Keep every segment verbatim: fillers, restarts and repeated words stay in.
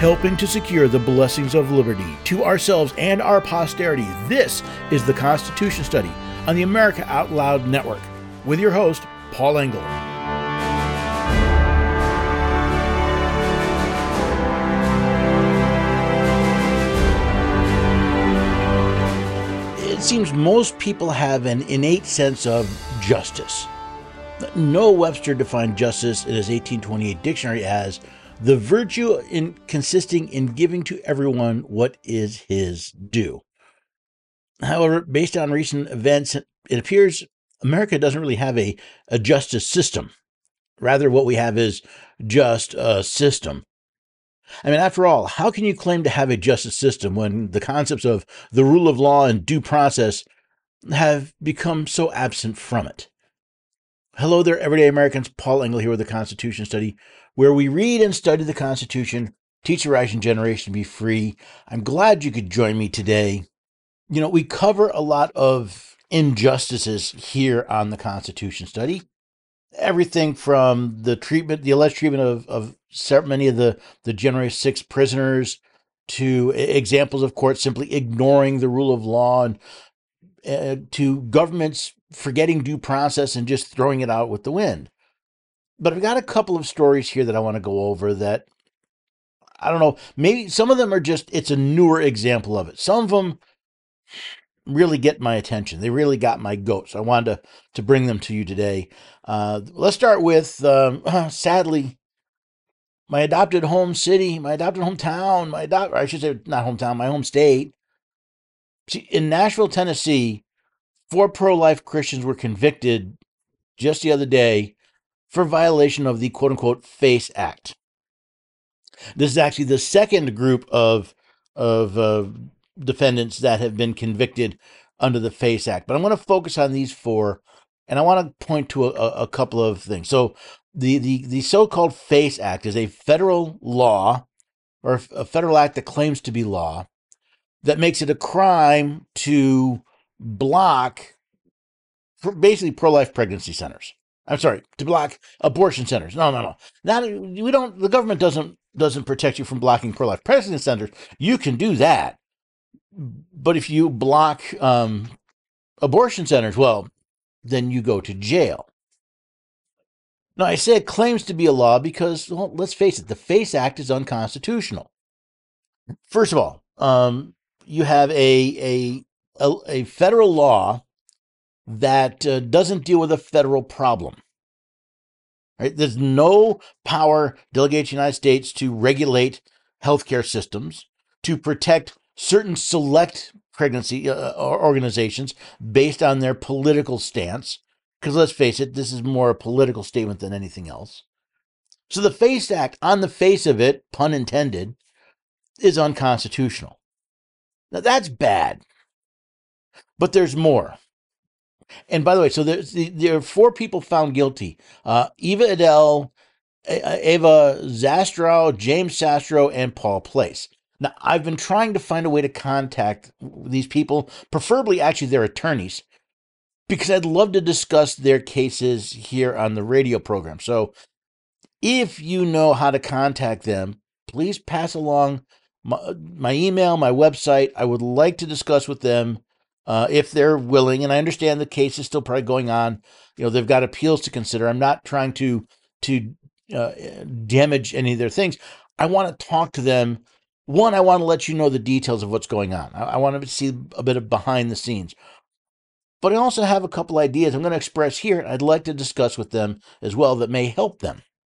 helping to secure the blessings of liberty to ourselves and our posterity. This is the Constitution Study on the America Out Loud Network with your host, Paul Engel. It seems most people have an innate sense of justice. Noah Webster defined justice in his eighteen twenty-eight dictionary as the virtue in consisting in giving to everyone what is his due. However, based on recent events, it appears America doesn't really have a, a justice system. Rather, what we have is just a system. I mean, after all, how can you claim to have a justice system when the concepts of the rule of law and due process have become so absent from it? Hello there, everyday Americans. Paul Engel here with the Constitution Study, where we read and study the Constitution, teach the rising generation to be free. I'm glad you could join me today. You know, we cover a lot of injustices here on the Constitution Study. Everything from the treatment, the alleged treatment of, of many of the, the January sixth prisoners to examples of courts simply ignoring the rule of law and uh, to governments forgetting due process and just throwing it out with the wind. But I've got a couple of stories here that I want to go over that, I don't know, maybe some of them are just, it's a newer example of it. Some of them really get my attention. They really got my goat. So I wanted to, to bring them to you today. Uh, let's start with, um, sadly, my adopted home city, my adopted hometown, my adopt, or I should say not hometown, my home state. See, in Nashville, Tennessee, four pro-life Christians were convicted just the other day for violation of the quote-unquote FACE Act. This is actually the second group of, of uh, defendants that have been convicted under the FACE Act. But I'm going to focus on these four, and I want to point to a, a couple of things. So the, the, the so-called FACE Act is a federal law, or a federal act that claims to be law, that makes it a crime to block basically pro-life pregnancy centers. I'm sorry, to block abortion centers. No, no, no. Not, we don't, the government doesn't, doesn't protect you from blocking pro-life pregnancy centers. You can do that. But if you block um, abortion centers, well, then you go to jail. Now, I say it claims to be a law because, well, let's face it, the FACE Act is unconstitutional. First of all, um, you have a, a, a, a federal law that uh, doesn't deal with a federal problem. Right? There's no power delegated to the United States to regulate healthcare systems, to protect certain select pregnancy uh, organizations based on their political stance. Because let's face it, this is more a political statement than anything else. So the FACE Act, on the face of it, pun intended, is unconstitutional. Now that's bad. But there's more. And by the way, so there's, there are four people found guilty. Uh, Eva Adele, Ava Zastrow, James Sastro, and Paul Place. Now, I've been trying to find a way to contact these people, preferably actually their attorneys, because I'd love to discuss their cases here on the radio program. So if you know how to contact them, please pass along my, my email, my website. I would like to discuss with them uh, if they're willing. And I understand the case is still probably going on. You know, they've got appeals to consider. I'm not trying to, to uh, damage any of their things. I want to talk to them. One, I want to let you know the details of what's going on. I, I want to see a bit of behind the scenes. But I also have a couple ideas I'm going to express here. I'd like to discuss with them as well that may help them.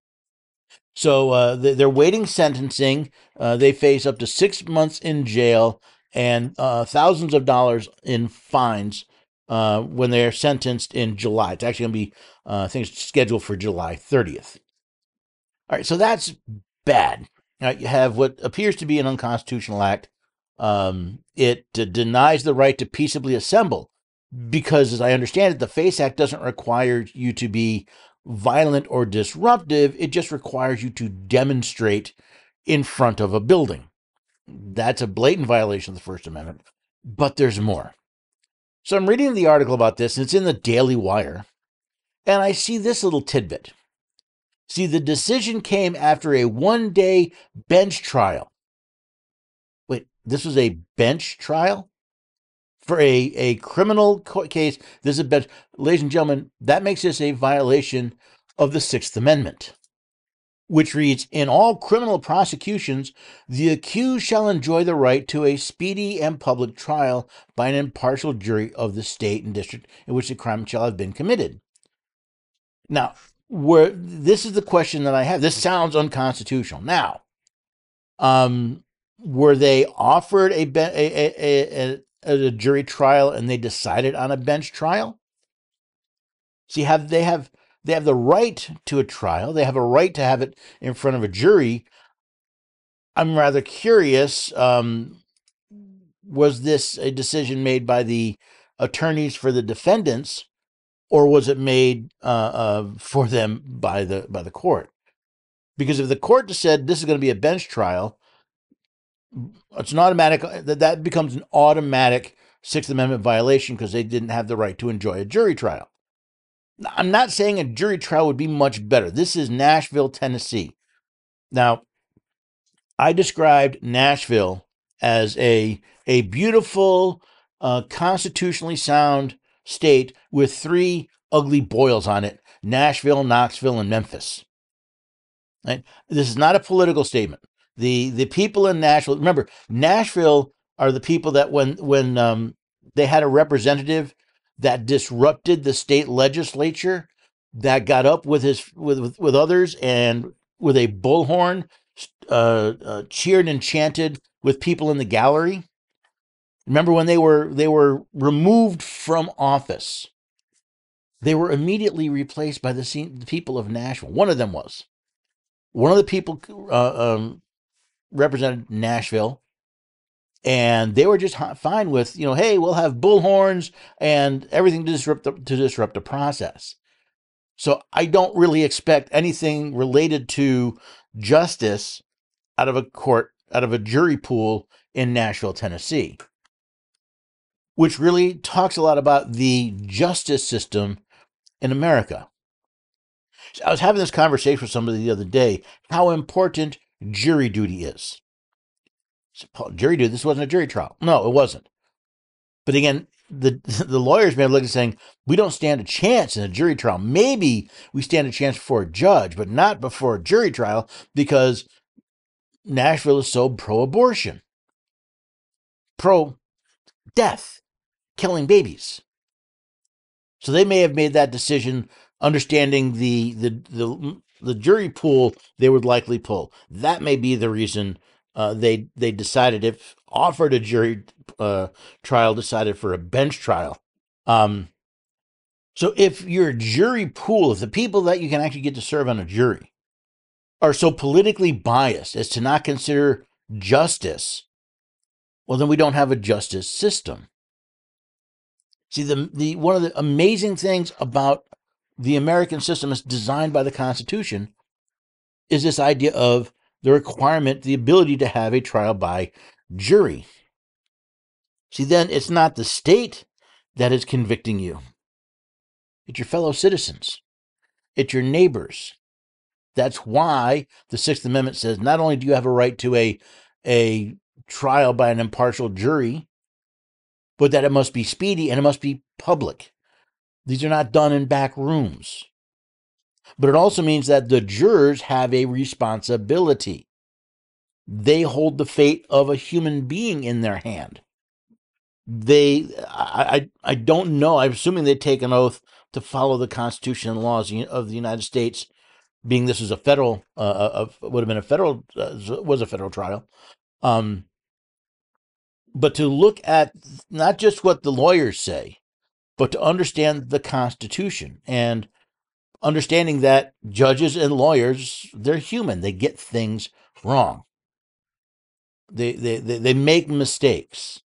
So uh, they're waiting sentencing. Uh, they face up to six months in jail and uh, thousands of dollars in fines uh, when they're sentenced in July. It's actually going to be, uh, I think it's scheduled for July thirtieth. All right, so that's bad. Now, you have what appears to be an unconstitutional act. Um, it uh, denies the right to peaceably assemble because, as I understand it, the FACE Act doesn't require you to be violent or disruptive. It just requires you to demonstrate in front of a building. That's a blatant violation of the First Amendment, but there's more. So I'm reading the article about this, and it's in the Daily Wire, and I see this little tidbit. See, the decision came after a one-day bench trial This was a bench trial for a, a criminal case. This is a bench. Ladies and gentlemen, that makes this a violation of the Sixth Amendment, which reads, in all criminal prosecutions, the accused shall enjoy the right to a speedy and public trial by an impartial jury of the state and district in which the crime shall have been committed. Now, where this is the question that I have. This sounds unconstitutional. Now, um, were they offered a, a, a, a, a jury trial and they decided on a bench trial? See, have they have they have the right to a trial. They have a right to have it in front of a jury. I'm rather curious. Um, was this a decision made by the attorneys for the defendants, or was it made uh, uh, for them by the by the court? Because if the court just said this is going to be a bench trial, it's an automatic that that becomes an automatic Sixth Amendment violation because they didn't have the right to enjoy a jury trial. I'm not saying a jury trial would be much better. This is Nashville, Tennessee. Now, I described Nashville as a a beautiful, uh, constitutionally sound state with three ugly boils on it: Nashville, Knoxville, and Memphis. Right? This is not a political statement. The the people in Nashville, remember, Nashville are the people that when when um, they had a representative that disrupted the state legislature, that got up with his with with, with others and with a bullhorn uh, uh, cheered and chanted with people in the gallery. Remember when they were they were removed from office? They were immediately replaced by the, the people of Nashville. One of them was. One of the people uh, um, represented Nashville, and they were just fine with, you know, hey, we'll have bullhorns and everything to disrupt the, to disrupt the process. So I don't really expect anything related to justice out of a court, out of a jury pool in Nashville, Tennessee, which really talks a lot about the justice system in America. I was having this conversation with somebody the other day, how important jury duty is. So, jury duty, this wasn't a jury trial. No, it wasn't. But again, the the lawyers may have looked at saying, we don't stand a chance in a jury trial. Maybe we stand a chance before a judge, but not before a jury trial because Nashville is so pro-abortion, pro-death, killing babies. So they may have made that decision understanding the the the, the jury pool they would likely pull. That may be the reason uh, they they decided, if offered a jury uh, trial, decided for a bench trial. Um, so if your jury pool, if the people that you can actually get to serve on a jury are so politically biased as to not consider justice, well, then we don't have a justice system. See, the the one of the amazing things about the American system is designed by the Constitution is this idea of the requirement, the ability to have a trial by jury. See, then it's not the state that is convicting you. It's your fellow citizens. It's your neighbors. That's why the Sixth Amendment says not only do you have a right to a, a trial by an impartial jury, but that it must be speedy and it must be public. These are not done in back rooms. But it also means that the jurors have a responsibility. They hold the fate of a human being in their hand. They, I, I, I don't know. I'm assuming they take an oath to follow the Constitution and laws of the United States, being this is a federal, uh, a, would have been a federal, uh, was a federal trial. Um, but to look at not just what the lawyers say, but to understand the Constitution and understanding that judges and lawyers, they're human. They get things wrong. They they they, they make mistakes.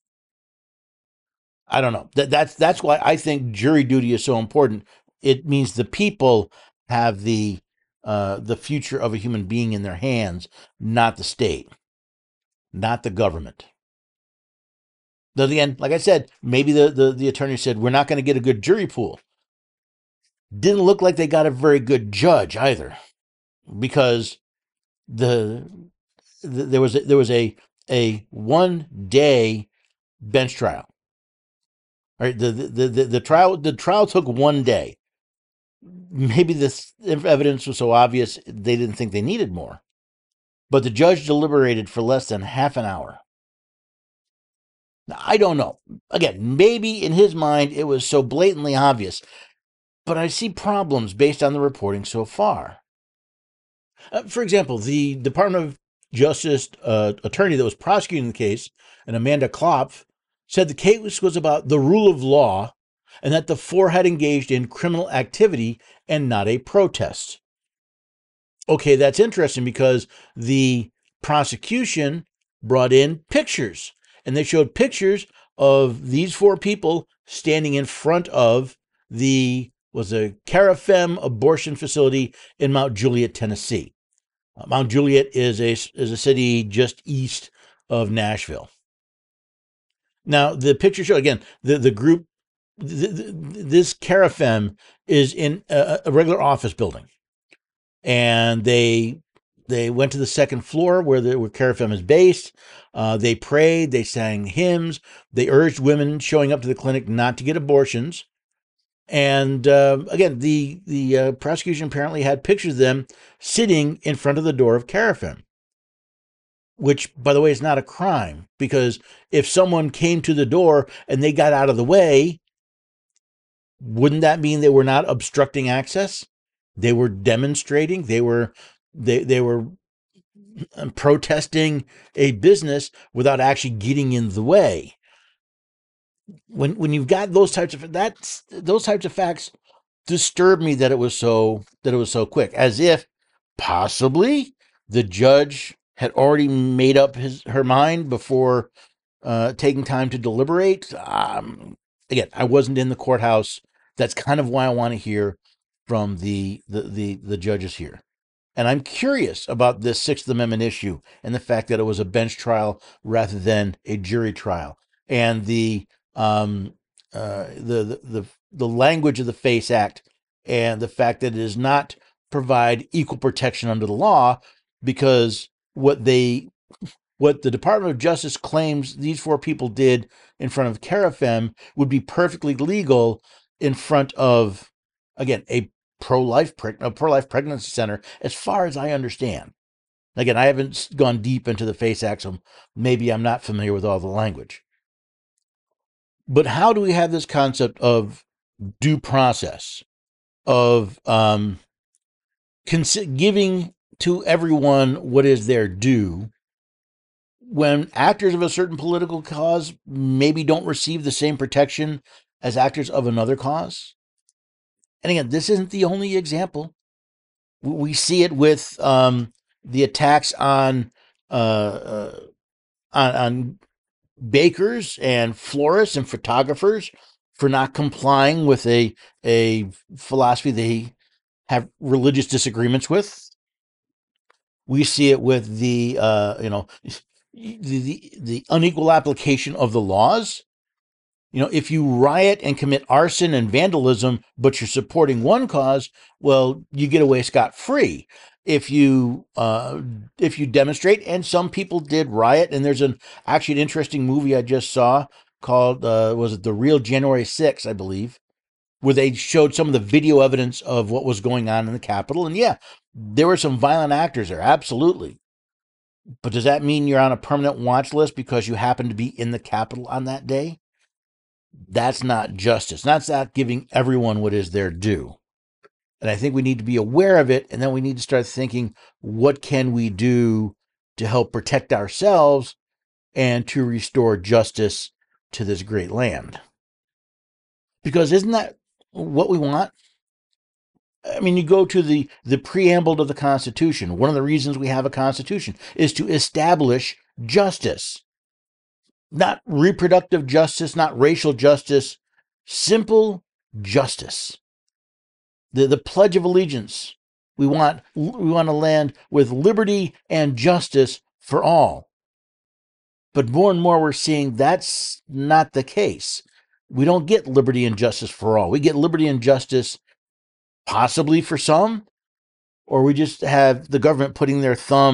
I don't know. That that's that's why I think jury duty is so important. It means the people have the uh, the future of a human being in their hands, not the state, not the government. Though again, like I said, maybe the, the, the attorney said, we're not going to get a good jury pool. Didn't look like they got a very good judge either, because the, the there was a, there was a a one-day bench trial. All right, the, the the the trial the trial took one day. Maybe this evidence was so obvious they didn't think they needed more. But the judge deliberated for less than half an hour. Now, I don't know. Again, maybe in his mind it was so blatantly obvious, but I see problems based on the reporting so far. Uh, for example, the Department of Justice uh, attorney that was prosecuting the case, and Amanda Klopf, said the case was about the rule of law and that the four had engaged in criminal activity and not a protest. Okay, that's interesting because the prosecution brought in pictures, and they showed pictures of these four people standing in front of the was a Carafem abortion facility in Mount Juliet, Tennessee. Uh, Mount Juliet is a is a city just east of Nashville. Now, the picture show again the the group. The, the, this Carafem is in a, a regular office building, and they they went to the second floor where the where Carafem is based. Uh, they prayed, they sang hymns, they urged women showing up to the clinic not to get abortions. And uh, again, the the uh, prosecution apparently had pictures of them sitting in front of the door of Carafem, which, by the way, is not a crime, because if someone came to the door and they got out of the way, wouldn't that mean they were not obstructing access? They were demonstrating. They were they they were protesting a business without actually getting in the way. When when you've got those types of that's those types of facts disturb me that it was so that it was so quick, as if possibly the judge had already made up his her mind before uh, taking time to deliberate. Um, again, I wasn't in the courthouse. That's kind of why I want to hear from the the the, the judges here. And I'm curious about this Sixth Amendment issue and the fact that it was a bench trial rather than a jury trial, and the um, uh, the, the the the language of the FACE Act, and the fact that it does not provide equal protection under the law, because what they what the Department of Justice claims these four people did in front of Carafem would be perfectly legal in front of, again, a pro-life a pro-life pregnancy center, as far as I understand. Again, I haven't gone deep into the FACE Act, so maybe I'm not familiar with all the language. But how do we have this concept of due process, of um, cons- giving to everyone what is their due, when actors of a certain political cause maybe don't receive the same protection as actors of another cause? And again, this isn't the only example. We see it with um, the attacks on, uh, uh, on on bakers and florists and photographers for not complying with a a philosophy they have religious disagreements with. We see it with the uh, you know the, the the unequal application of the laws. You know, if you riot and commit arson and vandalism, but you're supporting one cause, well, you get away scot-free. If you uh, if you demonstrate, and some people did riot, and there's an actually an interesting movie I just saw called uh, was it The Real January sixth, I believe, where they showed some of the video evidence of what was going on in the Capitol, and yeah, there were some violent actors there, absolutely. But does that mean you're on a permanent watch list because you happen to be in the Capitol on that day? That's not justice. That's not giving everyone what is their due. And I think we need to be aware of it, and then we need to start thinking, what can we do to help protect ourselves and to restore justice to this great land? Because isn't that what we want? I mean, you go to the, the preamble to the Constitution. One of the reasons we have a Constitution is to establish justice. Not reproductive justice, not racial justice, simple justice. The, the Pledge of Allegiance. We want, we want a land with liberty and justice for all. But more and more we're seeing that's not the case. We don't get liberty and justice for all. We get liberty and justice possibly for some, or we just have the government putting their thumb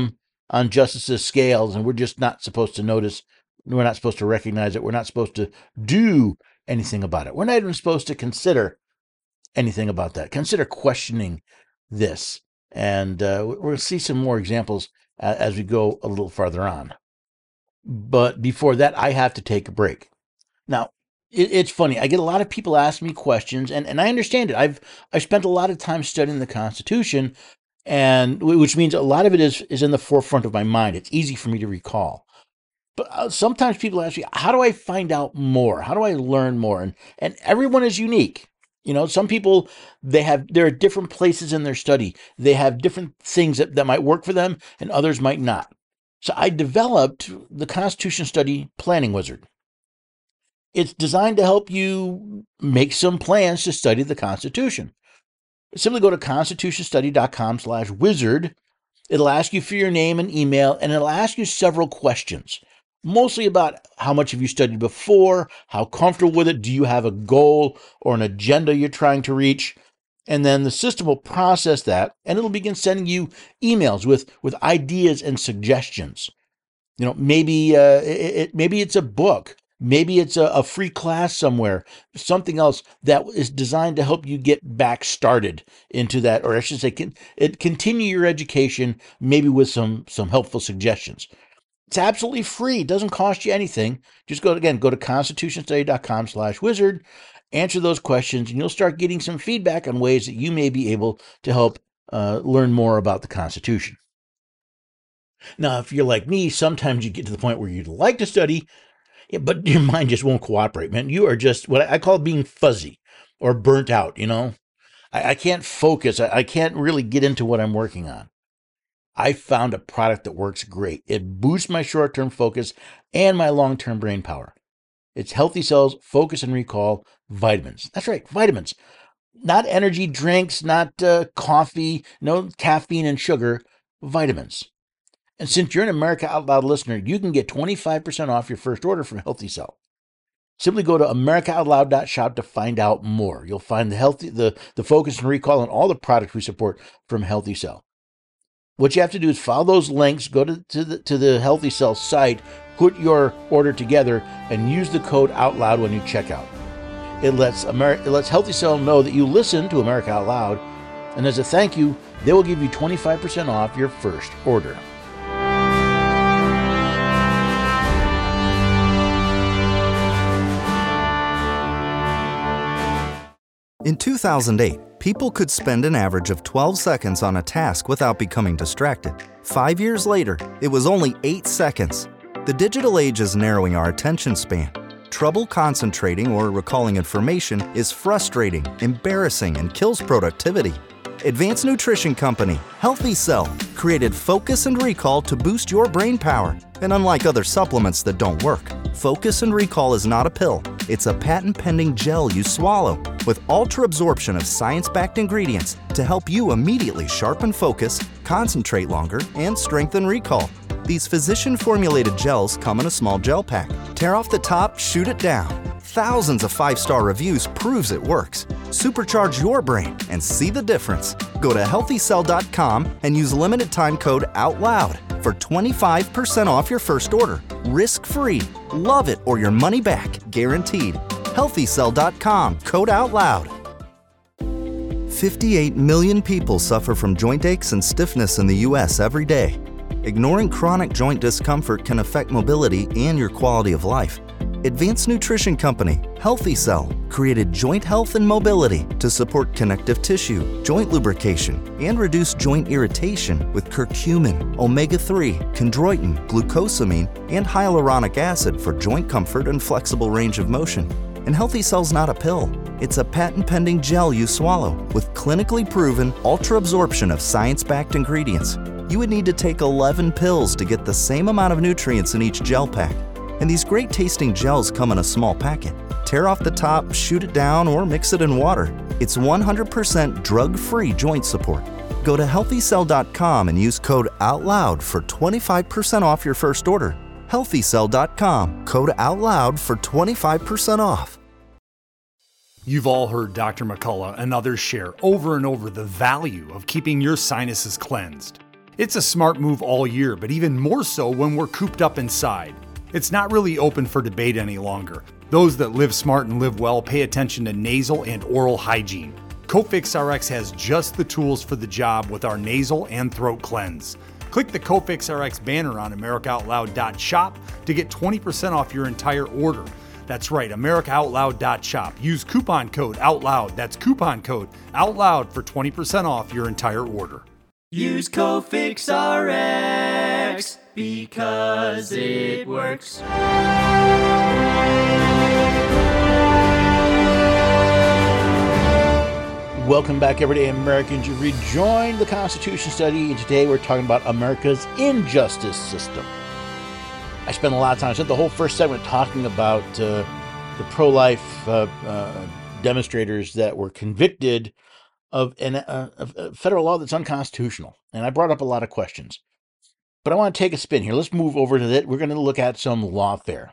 on Justice's scales, and we're just not supposed to notice. We're not supposed to recognize it. We're not supposed to do anything about it. We're not even supposed to consider anything about that. Consider questioning this. And uh, we're going to see some more examples uh, as we go a little farther on. But before that, I have to take a break. Now, it, it's funny. I get a lot of people ask me questions, and, and I understand it. I've I've spent a lot of time studying the Constitution, and which means a lot of it is, is in the forefront of my mind. It's easy for me to recall. But uh, sometimes people ask me, how do I find out more? How do I learn more? And and everyone is unique. You know, some people, they have, there are different places in their study. They have different things that, that might work for them, and others might not. So I developed the Constitution Study Planning Wizard. It's designed to help you make some plans to study the Constitution. Simply go to constitutionstudy.com slash wizard. It'll ask you for your name and email, and it'll ask you several questions, mostly about how much have you studied before, how comfortable with it, do you have a goal or an agenda you're trying to reach? And then the system will process that, and it'll begin sending you emails with, with ideas and suggestions. You know, maybe uh, it, it, maybe it's a book. Maybe it's a, a free class somewhere, something else that is designed to help you get back started into that, or I should say, can, it continue your education, maybe with some, some helpful suggestions. It's absolutely free. It doesn't cost you anything. Just go, again, go to constitutionstudy.com slash wizard, answer those questions, and you'll start getting some feedback on ways that you may be able to help uh, learn more about the Constitution. Now, if you're like me, sometimes you get to the point where you'd like to study, but your mind just won't cooperate, man. You are just what I call being fuzzy or burnt out, you know? I, I can't focus. I, I can't really get into what I'm working on. I found a product that works great. It boosts my short-term focus and my long-term brain power. It's Healthy Cells Focus and Recall Vitamins. That's right, vitamins. Not energy drinks, not uh, coffee, no caffeine and sugar, vitamins. And since you're an America Out Loud listener, you can get twenty-five percent off your first order from Healthy Cell. Simply go to america out loud dot shop to find out more. You'll find the healthy, the, the Focus and Recall and all the products we support from Healthy Cell. What you have to do is follow those links, go to, to, the, to the Healthy Cell site, put your order together, and use the code OUTLOUD when you check out. It lets, Ameri- it lets Healthy Cell know that you listen to America Out Loud, and as a thank you, they will give you twenty-five percent off your first order. In two thousand eight, people could spend an average of twelve seconds on a task without becoming distracted. Five years later, it was only eight seconds. The digital age is narrowing our attention span. Trouble concentrating or recalling information is frustrating, embarrassing, and kills productivity. Advanced Nutrition Company, Healthy Cell, created Focus and Recall to boost your brain power. And unlike other supplements that don't work, Focus and Recall is not a pill. It's a patent-pending gel you swallow with ultra-absorption of science-backed ingredients to help you immediately sharpen focus, concentrate longer, and strengthen recall. These physician-formulated gels come in a small gel pack. Tear off the top, shoot it down. Thousands of five-star reviews proves it works. Supercharge your brain and see the difference. Go to healthy cell dot com and use limited time code OUTLOUD for twenty-five percent off your first order. Risk-free. Love it or your money back. Guaranteed. healthy cell dot com, code OUTLOUD. fifty-eight million people suffer from joint aches and stiffness in the U S every day. Ignoring chronic joint discomfort can affect mobility and your quality of life. Advanced Nutrition Company, Healthy Cell, created Joint Health and Mobility to support connective tissue, joint lubrication, and reduce joint irritation with curcumin, omega three, chondroitin, glucosamine, and hyaluronic acid for joint comfort and flexible range of motion. And Healthy Cell's not a pill. It's a patent-pending gel you swallow with clinically proven ultra-absorption of science-backed ingredients. You would need to take eleven pills to get the same amount of nutrients in each gel pack. And these great-tasting gels come in a small packet. Tear off the top, shoot it down, or mix it in water. It's one hundred percent drug-free joint support. Go to healthy cell dot com and use code OUTLOUD for twenty-five percent off your first order. healthy cell dot com, code OUTLOUD for twenty-five percent off. You've all heard Doctor McCullough and others share over and over the value of keeping your sinuses cleansed. It's a smart move all year, but even more so when we're cooped up inside. It's not really open for debate any longer. Those that live smart and live well pay attention to nasal and oral hygiene. Cofix R X has just the tools for the job with our nasal and throat cleanse. Click the Cofix R X banner on America Out Loud dot shop to get twenty percent off your entire order. That's right, America Out Loud dot shop. Use coupon code OUTLOUD. That's coupon code OUTLOUD for twenty percent off your entire order. Use Cofix R X because it works. Welcome back, everyday Americans. You rejoined the Constitution study, and today we're talking about America's injustice system. I spent a lot of time, I spent the whole first segment talking about uh, the pro-life uh, uh, demonstrators that were convicted of an, uh, a federal law that's unconstitutional. And I brought up a lot of questions. But I want to take a spin here. Let's move over to that. We're going to look at some lawfare.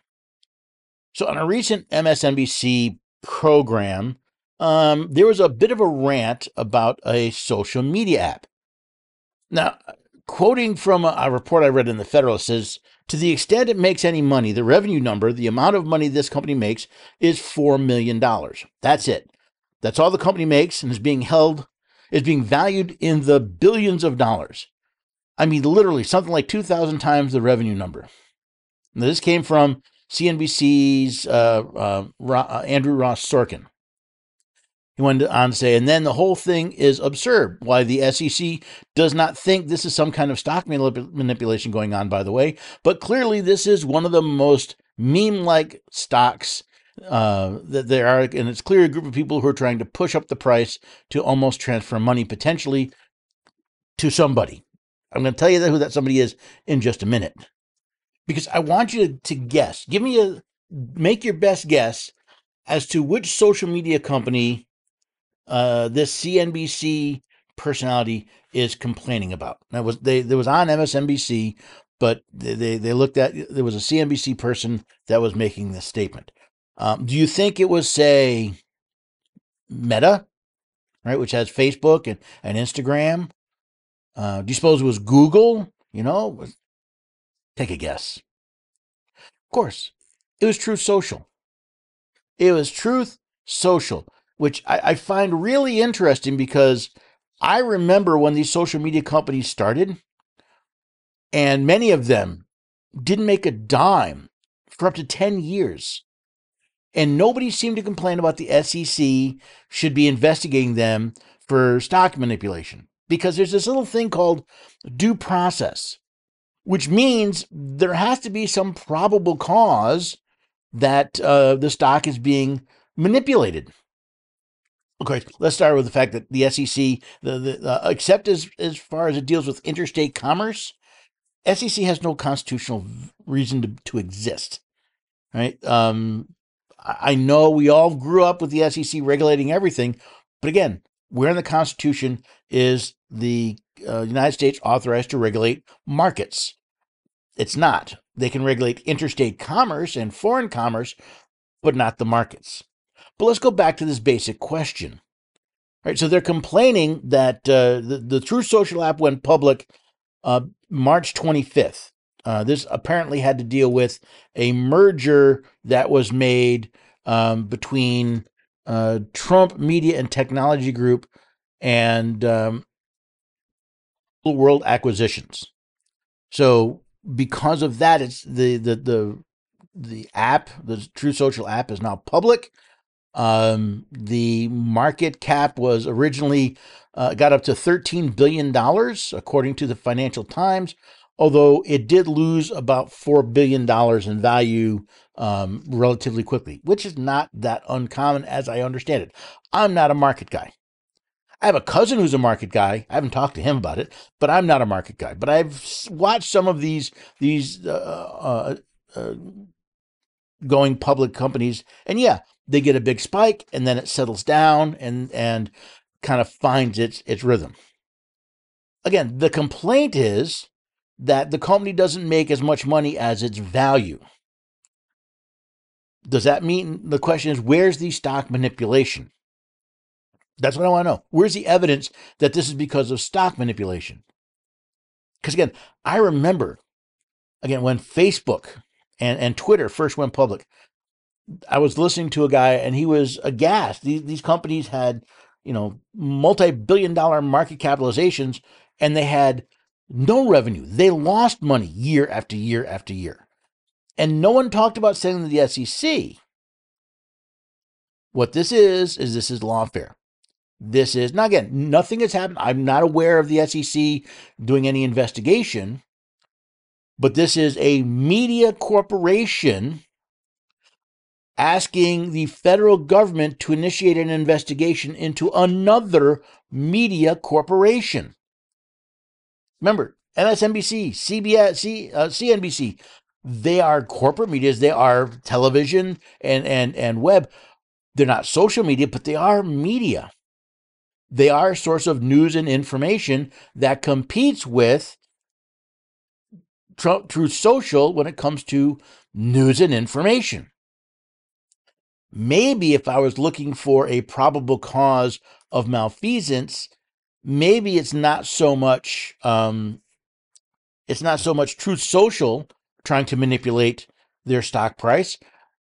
So on a recent M S N B C program, um, there was a bit of a rant about a social media app. Now, quoting from a, a report I read in the Federalist, says, to the extent it makes any money, the revenue number, the amount of money this company makes, is four million dollars. That's it. That's all the company makes, and is being held, is being valued in the billions of dollars. I mean, literally something like two thousand times the revenue number. Now, this came from C N B C's uh, uh, uh, Andrew Ross Sorkin. He went on to say, and then the whole thing is absurd. Why the S E C does not think this is some kind of stock manip- manipulation going on, by the way, but clearly this is one of the most meme-like stocks uh, that there are, and it's clearly a group of people who are trying to push up the price to almost transfer money potentially to somebody. I'm going to tell you who that somebody is in just a minute, because I want you to, to guess. Give me a, make your best guess as to which social media company uh, this C N B C personality is complaining about. Now, was they there was on M S N B C, but they, they they looked at, there was a C N B C person that was making this statement. Um, do you think it was, say, Meta, right, which has Facebook and, and Instagram? Uh, do you suppose it was Google? You know, take a guess. Of course, it was Truth Social. It was Truth Social, which I, I find really interesting because I remember when these social media companies started, and many of them didn't make a dime for up to ten years. And nobody seemed to complain about the S E C should be investigating them for stock manipulation, because there's this little thing called due process, which means there has to be some probable cause that uh, the stock is being manipulated. Okay, let's start with the fact that the S E C, the, the, uh, except as, as far as it deals with interstate commerce, S E C has no constitutional reason to, to exist, right? Um, I know we all grew up with the S E C regulating everything, but again, where in the Constitution is the uh, United States authorized to regulate markets? It's not. They can regulate interstate commerce and foreign commerce, but not the markets. But let's go back to this basic question. All right, so they're complaining that uh, the, the Truth Social app went public uh, March twenty-fifth. Uh, this apparently had to deal with a merger that was made um, between uh, Trump Media and Technology Group and um, World Acquisitions. So because of that, it's the the the the app, the Truth Social app, is now public. Um, the market cap was originally uh, got up to thirteen billion dollars, according to the Financial Times, although it did lose about four billion dollars in value um, relatively quickly, which is not that uncommon as I understand it. I'm not a market guy. I have a cousin who's a market guy. I haven't talked to him about it, but I'm not a market guy. But I've watched some of these these uh, uh, uh, going public companies, and yeah, they get a big spike, and then it settles down and and kind of finds its its rhythm. Again, the complaint is that the company doesn't make as much money as its value. Does that mean, the question is, where's the stock manipulation? That's what I want to know. Where's the evidence that this is because of stock manipulation? Because again, I remember, again, when Facebook and, and Twitter first went public, I was listening to a guy and he was aghast. These, these companies had, you know, multi-billion dollar market capitalizations and they had no revenue. They lost money year after year after year. And no one talked about sending to the S E C. What this is, is this is lawfare. This is, now again, nothing has happened. I'm not aware of the S E C doing any investigation, but this is a media corporation asking the federal government to initiate an investigation into another media corporation. Remember, M S N B C, C B S, C, uh, C N B C, they are corporate medias. They are television and, and, and web. They're not social media, but they are media. They are a source of news and information that competes with Truth Social when it comes to news and information. Maybe if I was looking for a probable cause of malfeasance, maybe it's not so much um, it's not so much Truth Social trying to manipulate their stock price.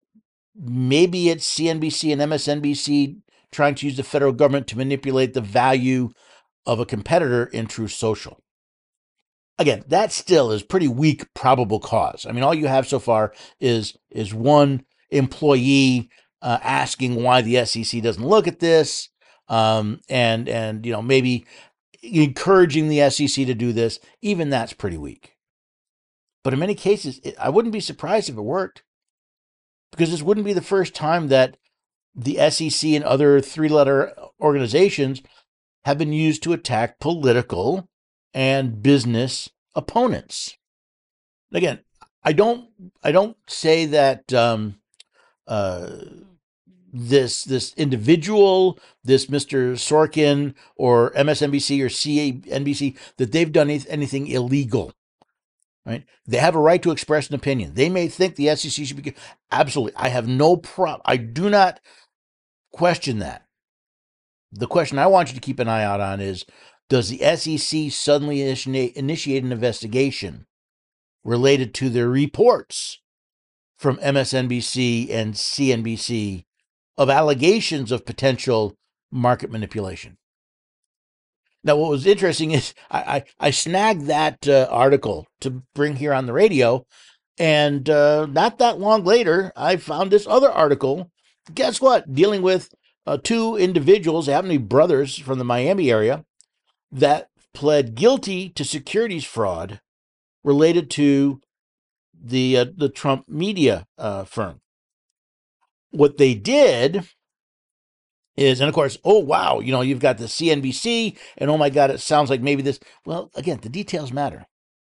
Maybe it's C N B C and M S N B C trying to use the federal government to manipulate the value of a competitor in Truth Social. Again, that still is pretty weak probable cause. I mean, all you have so far is is one employee uh, asking why the S E C doesn't look at this, um, and and you know maybe encouraging the S E C to do this. Even that's pretty weak. But in many cases, it, I wouldn't be surprised if it worked, because this wouldn't be the first time that the S E C and other three-letter organizations have been used to attack political and business opponents. Again, I don't I don't say that um, uh, this this individual, this Mister Sorkin or M S N B C or C N B C, that they've done anything illegal. Right? They have a right to express an opinion. They may think the S E C should be absolutely. I have no problem. I do not question that. The question I want you to keep an eye out on is, does the S E C suddenly initiate, initiate an investigation related to their reports from M S N B C and C N B C of allegations of potential market manipulation? Now, what was interesting is I, I, I snagged that uh, article to bring here on the radio, and uh, not that long later, I found this other article. Guess what? Dealing with uh, two individuals, they happen to be brothers from the Miami area, that pled guilty to securities fraud related to the uh, the Trump media uh, firm. What they did is, and of course, oh, wow, you know, you've got the C N B C, and oh my God, it sounds like maybe this. Well, again, the details matter.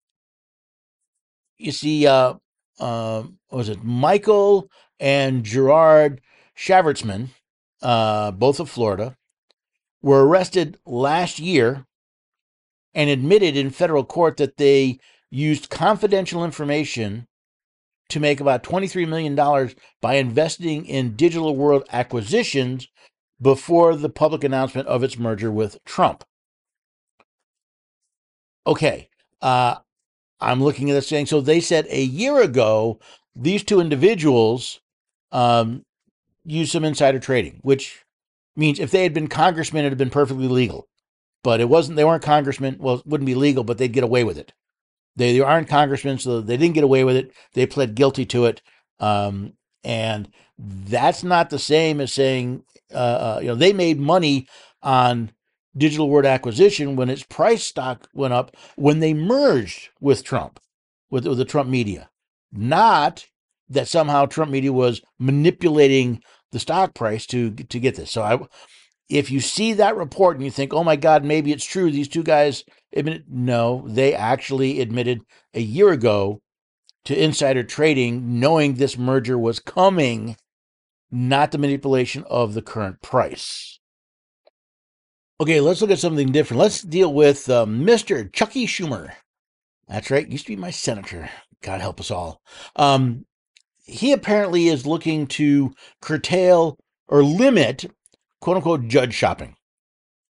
You see, uh, uh, what was it, Michael and Gerard Shavertzman, uh, both of Florida, were arrested last year and admitted in federal court that they used confidential information to make about twenty-three million dollars by investing in Digital World Acquisitions before the public announcement of its merger with Trump. Okay, uh, I'm looking at this saying, so they said a year ago, these two individuals um, used some insider trading, which means if they had been congressmen, it would have been perfectly legal. But it wasn't, they weren't congressmen. Well, it wouldn't be legal, but they'd get away with it. They, they aren't congressmen, so they didn't get away with it. They pled guilty to it. Um, and that's not the same as saying, uh, uh, you know, they made money on Digital World Acquisition when its price stock went up when they merged with Trump, with, with the Trump media. Not that somehow Trump media was manipulating the stock price to, to get this. So I, if you see that report and you think, oh my God, maybe it's true, these two guys admitted, no, they actually admitted a year ago to insider trading, knowing this merger was coming, not the manipulation of the current price. Okay, let's look at something different. Let's deal with uh, Mister Chucky Schumer. That's right, used to be my senator. God help us all. Um, he apparently is looking to curtail or limit, quote unquote, judge shopping.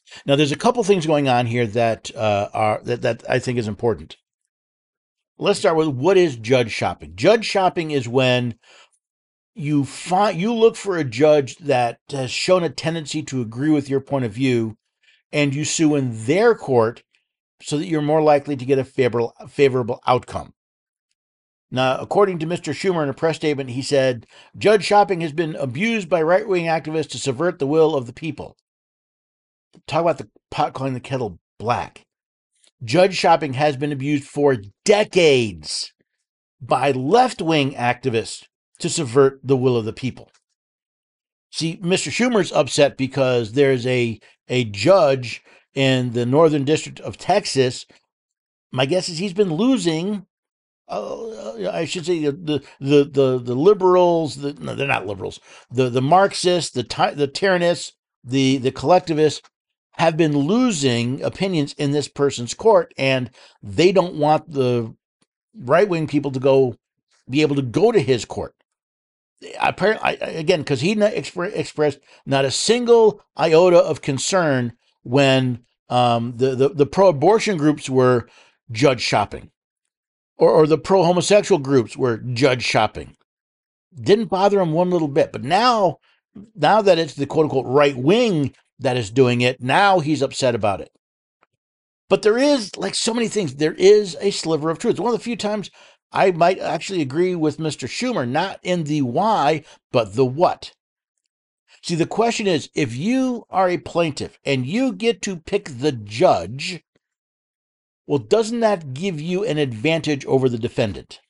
Now, there's a couple things going on here that uh, are that, that I think is important. Let's start with what is judge shopping. Judge shopping is when you find you look for a judge that has shown a tendency to agree with your point of view, and you sue in their court so that you're more likely to get a favorable favorable outcome. Now, according to Mister Schumer in a press statement, he said, "Judge shopping has been abused by right-wing activists to subvert the will of the people." Talk about the pot calling the kettle black. Judge shopping has been abused for decades by left-wing activists to subvert the will of the people. See, Mister Schumer's upset because there's a, a judge in the Northern District of Texas. My guess is he's been losing, uh, I should say, the the the, the liberals, the, no, they're not liberals, the, the Marxists, the, the tyrannists, the, the collectivists, have been losing opinions in this person's court, and they don't want the right-wing people to go be able to go to his court. Apparently, again, because he not expre- expressed not a single iota of concern when um, the, the, the pro-abortion groups were judge shopping, or, or the pro-homosexual groups were judge shopping. Didn't bother him one little bit. But now, now that it's the quote-unquote right-wing that is doing it, now he's upset about it. But there is, like so many things, there is a sliver of truth. One of the few times I might actually agree with Mister Schumer, not in the why, but the what. See, the question is, if you are a plaintiff and you get to pick the judge, well, doesn't that give you an advantage over the defendant?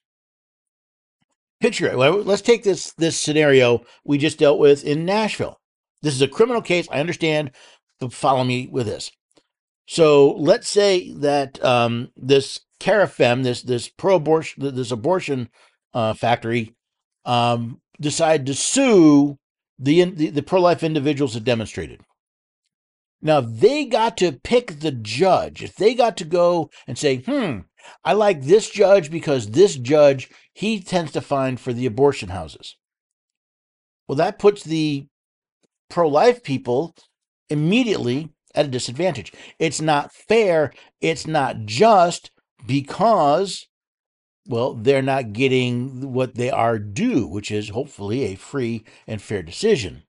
Picture it. Well, let's take this, this scenario we just dealt with in Nashville. This is a criminal case. I understand, but follow me with this. So let's say that um, this Carafem, this this pro-abortion, this abortion uh, factory, um, decide to sue the, the the pro-life individuals that demonstrated. Now, if they got to pick the judge, if they got to go and say, "Hmm, I like this judge because this judge he tends to find for the abortion houses," well, that puts the pro-life people immediately at a disadvantage. It's not fair. It's not just because, well, they're not getting what they are due, which is hopefully a free and fair decision.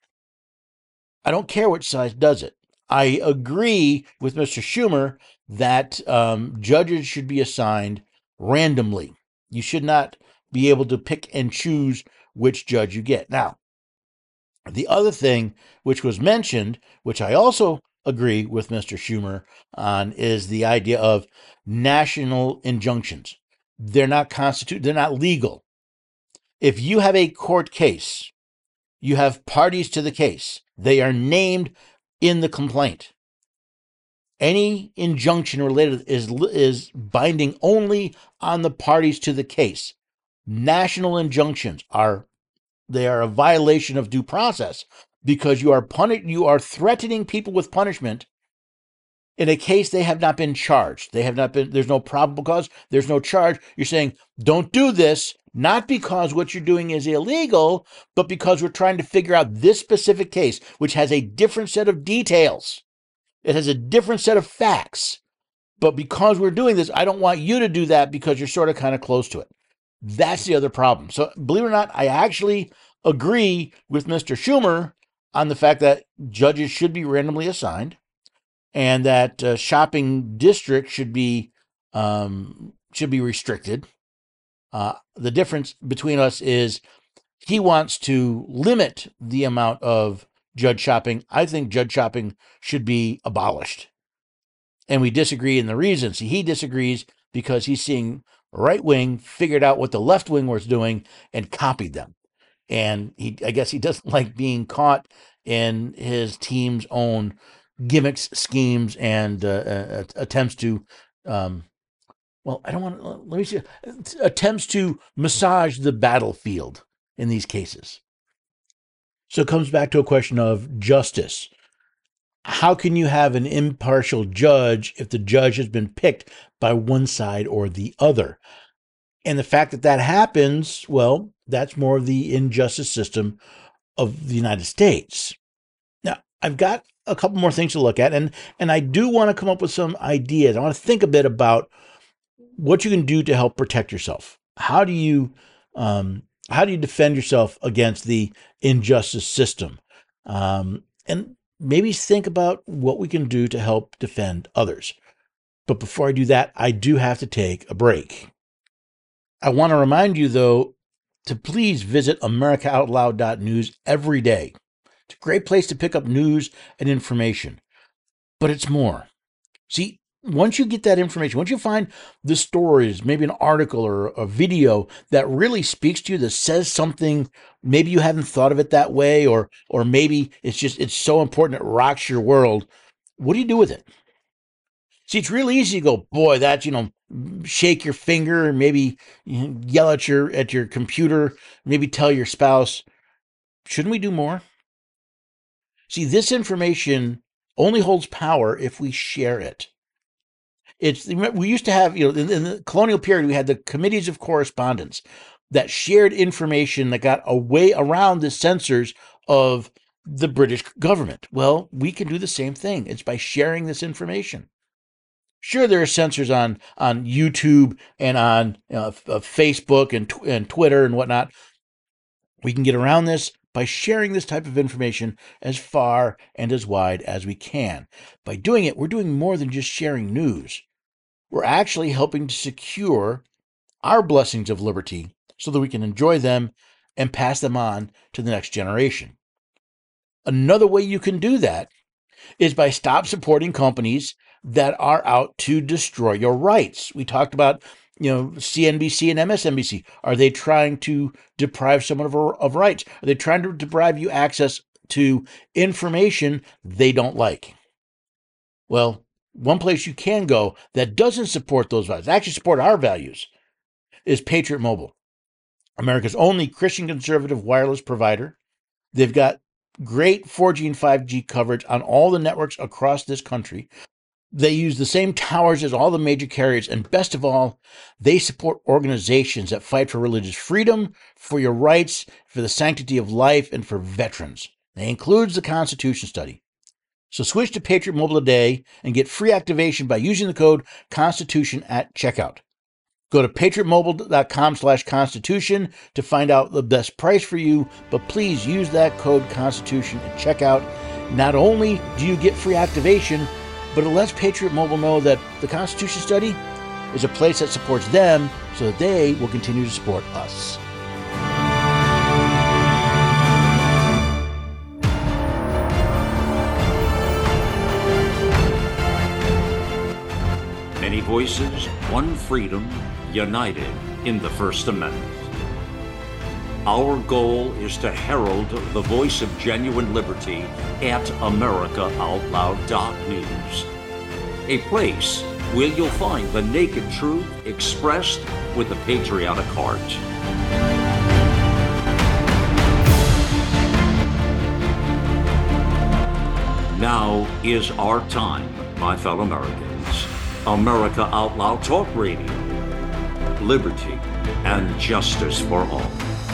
I don't care which side does it. I agree with Mister Schumer that um, judges should be assigned randomly. You should not be able to pick and choose which judge you get. Now, the other thing which was mentioned, which I also agree with Mister Schumer on, is the idea of national injunctions. They're not constitu- they're not legal. If you have a court case, you have parties to the case. They are named in the complaint. Any injunction related is is binding only on the parties to the case. National injunctions are they are a violation of due process because you are puni- you are threatening people with punishment in a case they have not been charged. They have not been, there's no probable cause, there's no charge. You're saying, don't do this, not because what you're doing is illegal, but because we're trying to figure out this specific case, which has a different set of details. It has a different set of facts. But because we're doing this, I don't want you to do that because you're sort of kind of close to it. That's the other problem. So believe it or not, I actually agree with Mister Schumer on the fact that judges should be randomly assigned and that uh, shopping districts should be um, should be restricted. Uh, the difference between us is he wants to limit the amount of judge shopping. I think judge shopping should be abolished. And we disagree in the reasons. He disagrees because he's seeing right wing figured out what the left wing was doing and copied them. And he, I guess he doesn't like being caught in his team's own gimmicks, schemes, and uh, uh, attempts to, um, well, I don't want to, let me see, attempts to massage the battlefield in these cases. So it comes back to a question of justice. How can you have an impartial judge if the judge has been picked by one side or the other? And the fact that that happens, well, that's more of the injustice system of the United States. Now, I've got a couple more things to look at, and and I do want to come up with some ideas. I want to think a bit about what you can do to help protect yourself. How do you um, how do you defend yourself against the injustice system? Um, and maybe think about what we can do to help defend others. But before I do that, I do have to take a break. I want to remind you, though, to please visit America Out Loud dot news every day. It's a great place to pick up news and information. But it's more. See, once you get that information, once you find the stories, maybe an article or a video that really speaks to you, that says something, maybe you haven't thought of it that way, or or maybe it's just, it's so important it rocks your world. What do you do with it? See, it's really easy to go, boy, that's, you know, shake your finger and maybe yell at your at your computer, maybe tell your spouse. Shouldn't we do more? See, this information only holds power if we share it. It's we used to have, you know, in, in the colonial period, we had the committees of correspondence that shared information that got away around the censors of the British government. Well, we can do the same thing. It's by sharing this information. Sure, there are censors on on YouTube and on uh, Facebook and and Twitter and whatnot. We can get around this by sharing this type of information as far and as wide as we can. By doing it, we're doing more than just sharing news. We're actually helping to secure our blessings of liberty so that we can enjoy them and pass them on to the next generation. Another way you can do that is by stop supporting companies that are out to destroy your rights. We talked about, you know, C N B C and M S N B C. Are they trying to deprive someone of, of rights? Are they trying to deprive you access to information they don't like? Well, one place you can go that doesn't support those values, actually support our values, is Patriot Mobile, America's only Christian conservative wireless provider. They've got great four G and five G coverage on all the networks across this country. They use the same towers as all the major carriers, and best of all, they support organizations that fight for religious freedom, for your rights, for the sanctity of life, and for veterans. That includes the Constitution Study. So switch to Patriot Mobile today and get free activation by using the code Constitution at checkout. Go to patriotmobile.com slash Constitution to find out the best price for you, but please use that code Constitution at checkout. Not only do you get free activation, but it lets Patriot Mobile know that the Constitution Study is a place that supports them so that they will continue to support us. Many voices, one freedom, united in the First Amendment. Our goal is to herald the voice of genuine liberty at America Out Loud dot news, a place where you'll find the naked truth expressed with a patriotic heart. Now is our time, my fellow Americans. America Out Loud Talk Radio. Liberty and justice for all.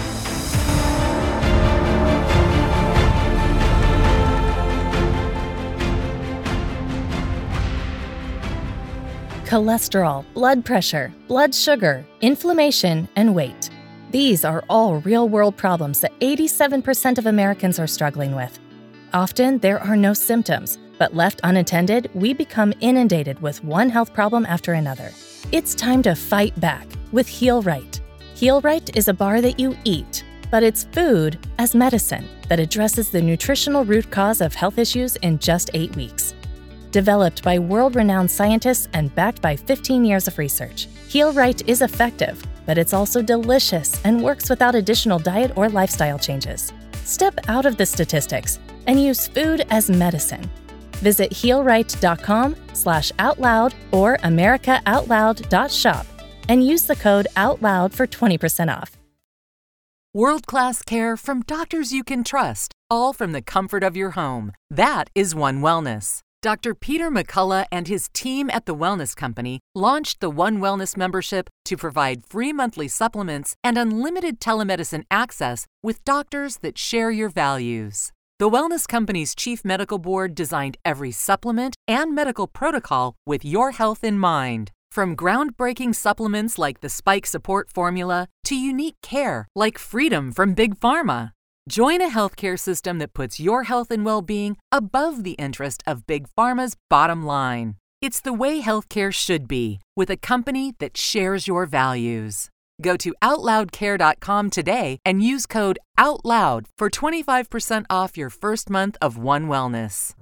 Cholesterol, blood pressure, blood sugar, inflammation, and weight. These are all real-world problems that eighty-seven percent of Americans are struggling with. Often, there are no symptoms, but left unattended, we become inundated with one health problem after another. It's time to fight back with Heal Right. Heal Right is a bar that you eat, but it's food as medicine that addresses the nutritional root cause of health issues in just eight weeks. Developed by world-renowned scientists and backed by fifteen years of research, Heal Right is effective, but it's also delicious and works without additional diet or lifestyle changes. Step out of the statistics and use food as medicine. Visit healright.com slash outloud or americaoutloud.shop and use the code OUTLOUD for twenty percent off. World-class care from doctors you can trust, all from the comfort of your home. That is One Wellness. Doctor Peter McCullough and his team at The Wellness Company launched the One Wellness membership to provide free monthly supplements and unlimited telemedicine access with doctors that share your values. The Wellness Company's Chief Medical Board designed every supplement and medical protocol with your health in mind. From groundbreaking supplements like the Spike Support Formula to unique care like Freedom from Big Pharma. Join a healthcare system that puts your health and well-being above the interest of Big Pharma's bottom line. It's the way healthcare should be, with a company that shares your values. Go to out loud care dot com today and use code OUTLOUD for twenty-five percent off your first month of One Wellness.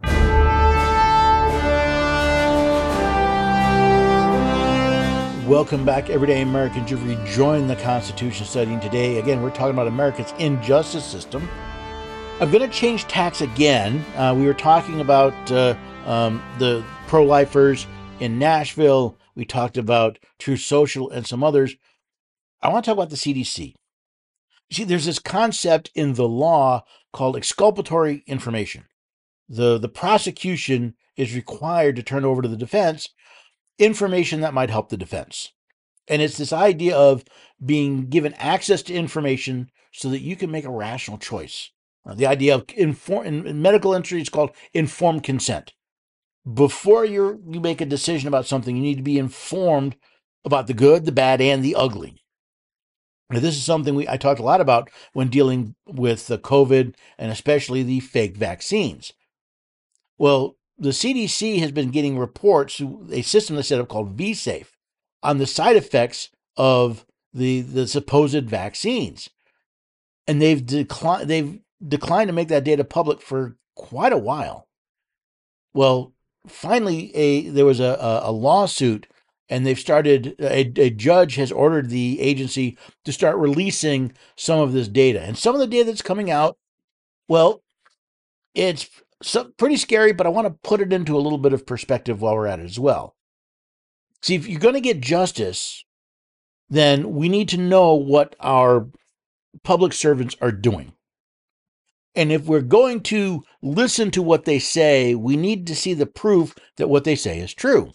Welcome back, everyday Americans. You've rejoined the Constitution studying today. Again, we're talking about America's injustice system. I'm going to change tacks again. Uh, we were talking about uh, um, the pro-lifers in Nashville. We talked about Truth Social and some others. I want to talk about the C D C. You see, there's this concept in the law called exculpatory information. The, the prosecution is required to turn over to the defense information that might help the defense. And it's this idea of being given access to information so that you can make a rational choice. Uh, the idea of inform in, in medical industry, it's called informed consent. Before you you make a decision about something, you need to be informed about the good, the bad, and the ugly. Now, this is something we I talked a lot about when dealing with the COVID and especially the fake vaccines. Well, the C D C has been getting reports through a system they set up called V-Safe on the side effects of the, the supposed vaccines. And they've declined they've declined to make that data public for quite a while. Well, finally, a there was a, a, a lawsuit, and they've started, a, a judge has ordered the agency to start releasing some of this data. And some of the data that's coming out, well, it's So, pretty scary, but I want to put it into a little bit of perspective while we're at it as well. See, if you're going to get justice, then we need to know what our public servants are doing. And if we're going to listen to what they say, we need to see the proof that what they say is true.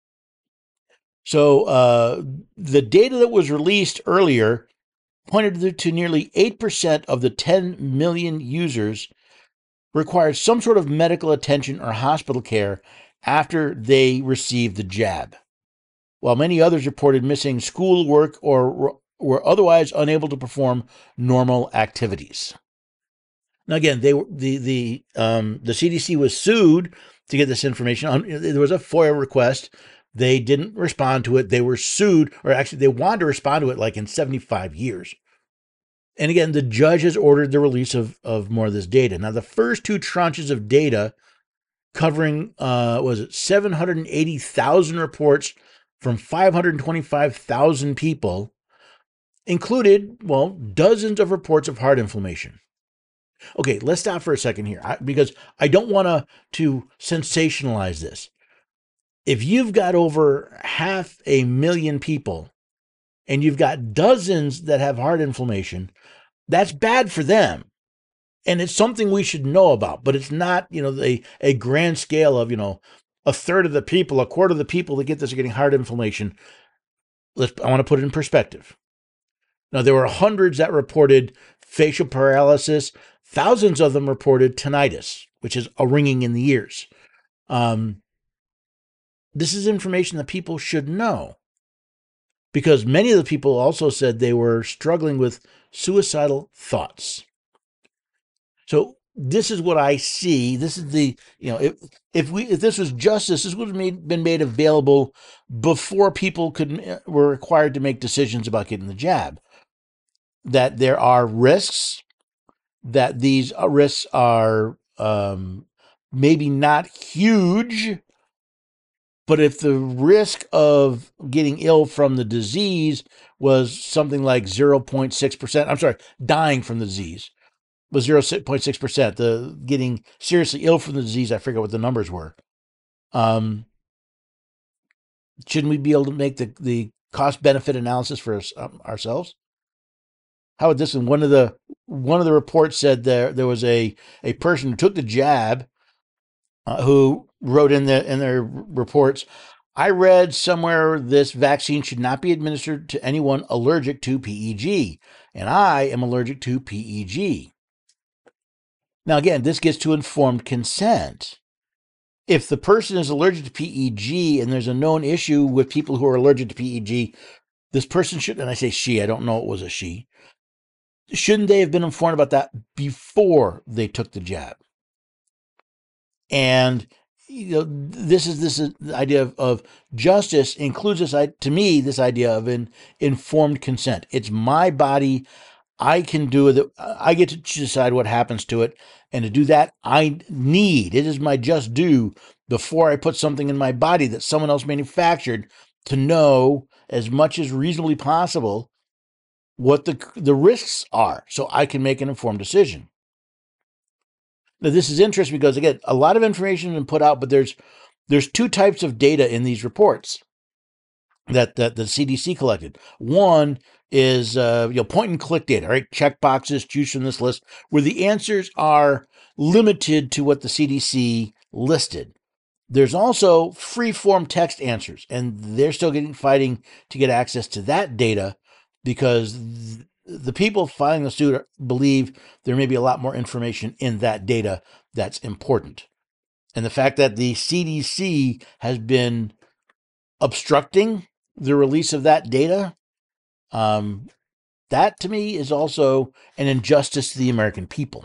So uh, the data that was released earlier pointed to nearly eight percent of the ten million users required some sort of medical attention or hospital care after they received the jab, while many others reported missing schoolwork or were otherwise unable to perform normal activities. Now, again, they were the the um, the C D C was sued to get this information. There was a FOIA request. They didn't respond to it. They were sued, or actually, they wanted to respond to it like in seventy-five years. And again, the judge has ordered the release of, of more of this data. Now, the first two tranches of data covering, uh, was it seven hundred eighty thousand reports from five hundred twenty-five thousand people, included, well, dozens of reports of heart inflammation. Okay, let's stop for a second here, I, because I don't want to to sensationalize this. If you've got over half a million people and you've got dozens that have heart inflammation, that's bad for them. And it's something we should know about, but it's not, you know, a, a grand scale of, you know, a third of the people, a quarter of the people that get this are getting heart inflammation. Let's, I want to put it in perspective. Now, there were hundreds that reported facial paralysis. Thousands of them reported tinnitus, which is a ringing in the ears. Um, this is information that people should know, because many of the people also said they were struggling with suicidal thoughts. So this is what I see. This is the, you know, if if we if this was justice, this would have made, been made available before people could were required to make decisions about getting the jab. That there are risks, that these risks are um, maybe not huge, but if the risk of getting ill from the disease was something like zero point six percent, I'm sorry, dying from the disease was zero point six percent, the getting seriously ill from the disease, I forget what the numbers were. Um, shouldn't we be able to make the, the cost-benefit analysis for us, um, ourselves? How about this one? One of the one of the reports said there there was a, a person who took the jab uh, who wrote in the in their reports, I read somewhere this vaccine should not be administered to anyone allergic to P E G, and I am allergic to P E G. Now, again, this gets to informed consent. If the person is allergic to P E G and there's a known issue with people who are allergic to P E G, this person should, and I say she, I don't know it was a she, shouldn't they have been informed about that before they took the jab? And you know, this is this is the idea of, of justice includes this, to me, this idea of an informed consent. It's my body. I can do it. I get to decide what happens to it. And to do that, I need, it is my just due before I put something in my body that someone else manufactured to know as much as reasonably possible what the, the risks are so I can make an informed decision. Now, this is interesting because, again, a lot of information has been put out, but there's there's two types of data in these reports that, that the C D C collected. One is uh, you know, point and click data, right? Check boxes, choose from this list, where the answers are limited to what the C D C listed. There's also free form text answers, and they're still getting fighting to get access to that data because th- the people filing the suit believe there may be a lot more information in that data that's important. And the fact that the C D C has been obstructing the release of that data, um, that to me is also an injustice to the American people.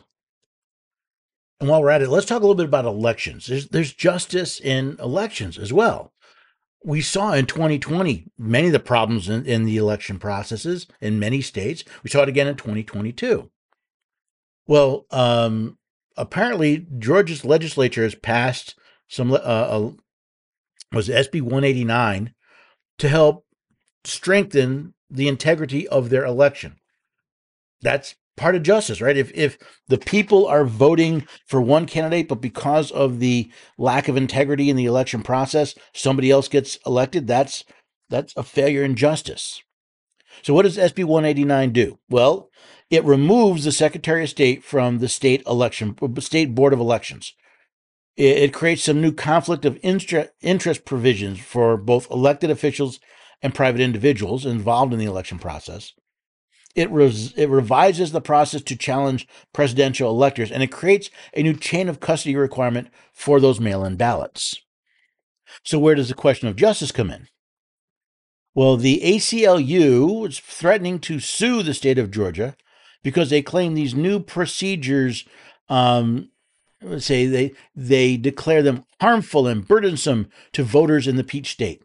And while we're at it, let's talk a little bit about elections. There's, there's justice in elections as well. We saw in twenty twenty many of the problems in, in the election processes in many states. We saw it again in twenty twenty-two. Well, um, apparently Georgia's legislature has passed some, uh, uh, was S B one eighty-nine to help strengthen the integrity of their election. That's part of justice, right? If if the people are voting for one candidate, but because of the lack of integrity in the election process, somebody else gets elected, that's that's a failure in justice. So what does S B one eighty-nine do? Well, it removes the Secretary of State from the state election, state board of elections. It, it creates some new conflict of interest provisions for both elected officials and private individuals involved in the election process. It, res, it revises the process to challenge presidential electors, and it creates a new chain of custody requirement for those mail-in ballots. So where does the question of justice come in? Well, the A C L U is threatening to sue the state of Georgia because they claim these new procedures, um, let's say they, they declare them harmful and burdensome to voters in the Peach State.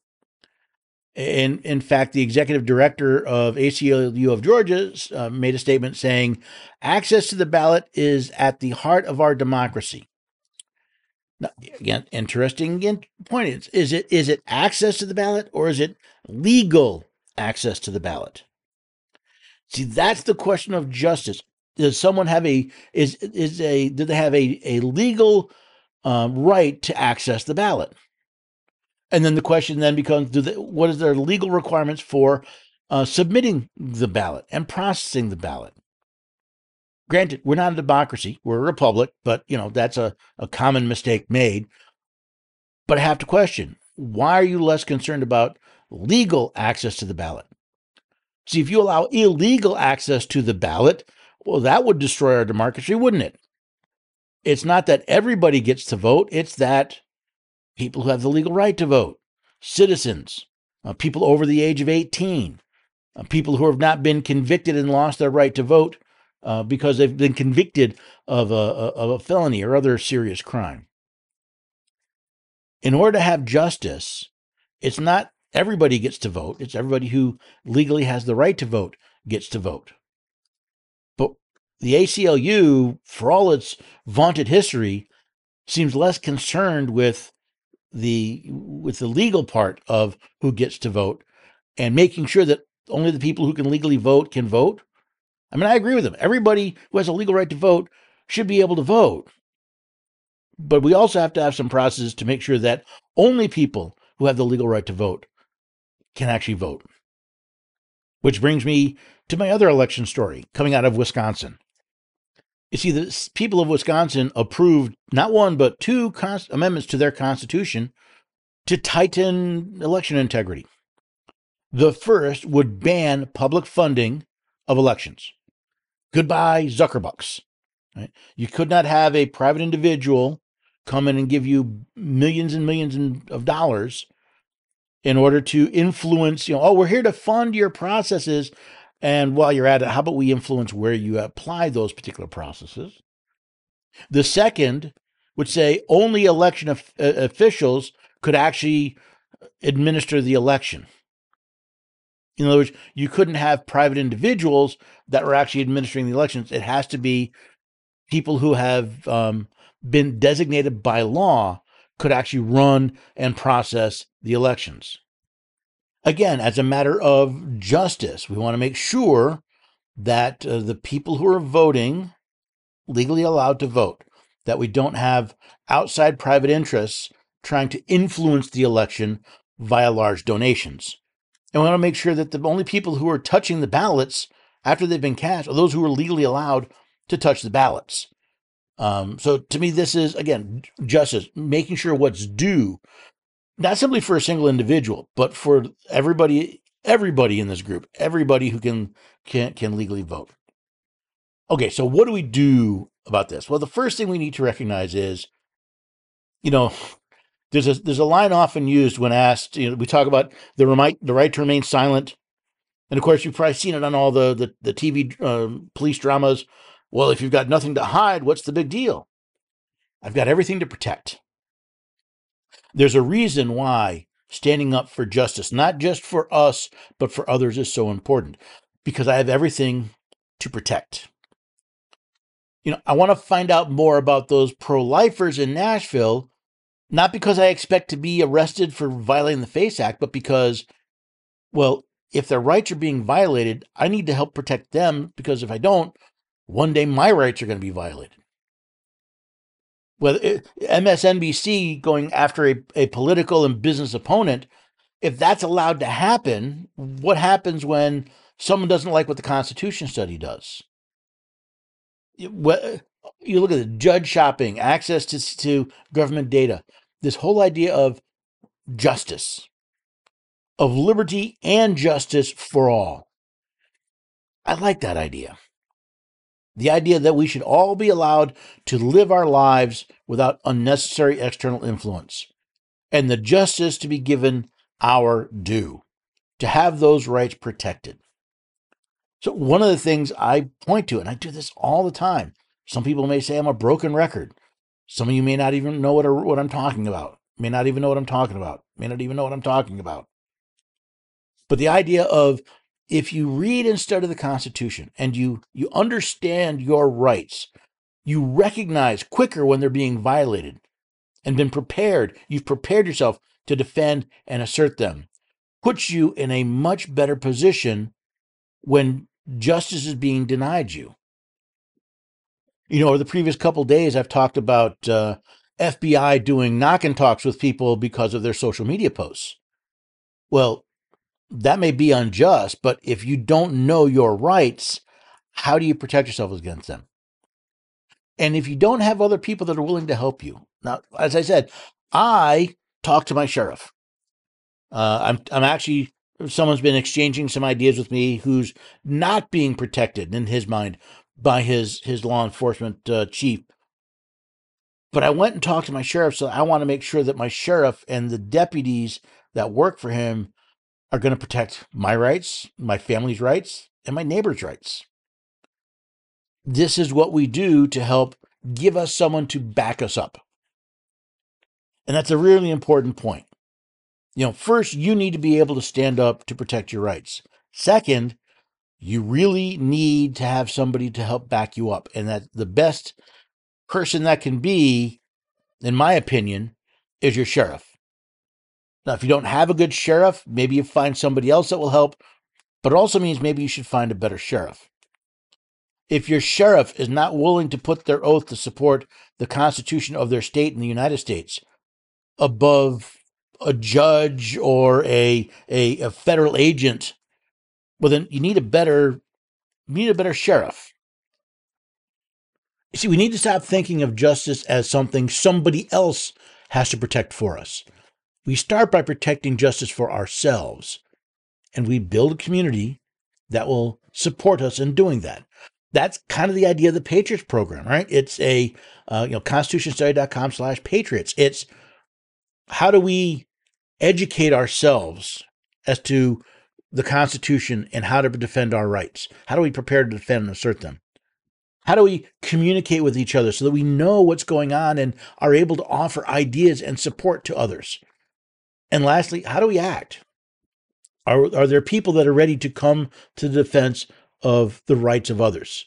In, in fact, the executive director of A C L U of Georgia uh, made a statement saying, access to the ballot is at the heart of our democracy. Now, again, interesting point. Is, is it is it access to the ballot or is it legal access to the ballot? See, that's the question of justice. Does someone have a, is, is a, do they have a, a legal um, right to access the ballot? And then the question then becomes, do they, what is their legal requirements for uh, submitting the ballot and processing the ballot? Granted, we're not a democracy, we're a republic, but you know that's a, a common mistake made. But I have to question, why are you less concerned about legal access to the ballot? See, if you allow illegal access to the ballot, well, that would destroy our democracy, wouldn't it? It's not that everybody gets to vote, it's that people who have the legal right to vote, citizens, uh, people over the age of eighteen, uh, people who have not been convicted and lost their right to vote uh, because they've been convicted of a, of a felony or other serious crime. In order to have justice, it's not everybody gets to vote. It's everybody who legally has the right to vote gets to vote. But the A C L U, for all its vaunted history, seems less concerned with the with the legal part of who gets to vote and making sure that only the people who can legally vote can vote. I mean, I agree with them. Everybody who has a legal right to vote should be able to vote. But we also have to have some processes to make sure that only people who have the legal right to vote can actually vote. Which brings me to my other election story coming out of Wisconsin. You see, the people of Wisconsin approved not one, but two cons- amendments to their constitution to tighten election integrity. The first would ban public funding of elections. Goodbye, Zuckerbucks. Right? You could not have a private individual come in and give you millions and millions of dollars in order to influence, you know, oh, we're here to fund your processes. And while you're at it, how about we influence where you apply those particular processes? The second would say only election of, uh, officials could actually administer the election. In other words, you couldn't have private individuals that were actually administering the elections. It has to be people who have um, been designated by law could actually run and process the elections. Again, as a matter of justice, we want to make sure that uh, the people who are voting, legally allowed to vote, that we don't have outside private interests trying to influence the election via large donations. And we want to make sure that the only people who are touching the ballots after they've been cast are those who are legally allowed to touch the ballots. Um, so to me, this is, again, justice, making sure what's due, not simply for a single individual, but for everybody, everybody in this group, everybody who can, can, can legally vote. Okay, so what do we do about this? Well, the first thing we need to recognize is, you know, there's a there's a line often used when asked, you know, we talk about the right, the right to remain silent. And of course, you've probably seen it on all the, the, the T V um, police dramas. Well, if you've got nothing to hide, what's the big deal? I've got everything to protect. There's a reason why standing up for justice, not just for us, but for others, is so important, because I have everything to protect. You know, I want to find out more about those pro-lifers in Nashville, not because I expect to be arrested for violating the FACE Act, but because, well, if their rights are being violated, I need to help protect them, because if I don't, one day my rights are going to be violated. Well, M S N B C going after a, a political and business opponent, if that's allowed to happen, what happens when someone doesn't like what the Constitution study does? You look at the judge shopping, access to, to government data, this whole idea of justice, of liberty and justice for all. I like that idea. The idea that we should all be allowed to live our lives without unnecessary external influence, and the justice to be given our due, to have those rights protected. So one of the things I point to, and I do this all the time, some people may say I'm a broken record. Some of you may not even know what, what I'm talking about, may not even know what I'm talking about, may not even know what I'm talking about. But the idea of, if you read and study the Constitution and you, you understand your rights, you recognize quicker when they're being violated and been prepared, you've prepared yourself to defend and assert them, puts you in a much better position when justice is being denied you. You know, over the previous couple of days, I've talked about uh, F B I doing knock and talks with people because of their social media posts. Well, that may be unjust, but if you don't know your rights, how do you protect yourself against them? And if you don't have other people that are willing to help you. Now, as I said, I talk to my sheriff. Uh, I'm, I'm actually, someone's been exchanging some ideas with me who's not being protected in his mind by his, his law enforcement uh, chief. But I went and talked to my sheriff, so I want to make sure that my sheriff and the deputies that work for him are going to protect my rights, my family's rights, and my neighbor's rights. This is what we do to help give us someone to back us up. And that's a really important point. You know, first, you need to be able to stand up to protect your rights. Second, you really need to have somebody to help back you up. And that the best person that can be, in my opinion, is your sheriff. Now, if you don't have a good sheriff, maybe you find somebody else that will help, but it also means maybe you should find a better sheriff. If your sheriff is not willing to put their oath to support the Constitution of their state in the United States above a judge or a, a, a federal agent, well, then you need a better, you need a better sheriff. You see, we need to stop thinking of justice as something somebody else has to protect for us. We start by protecting justice for ourselves, and we build a community that will support us in doing that. That's kind of the idea of the Patriots program, right? It's a, uh, you know, constitutionstudy.com slash patriots. It's how do we educate ourselves as to the Constitution and how to defend our rights? How do we prepare to defend and assert them? How do we communicate with each other so that we know what's going on and are able to offer ideas and support to others? And lastly, how do we act? Are, are there people that are ready to come to the defense of the rights of others,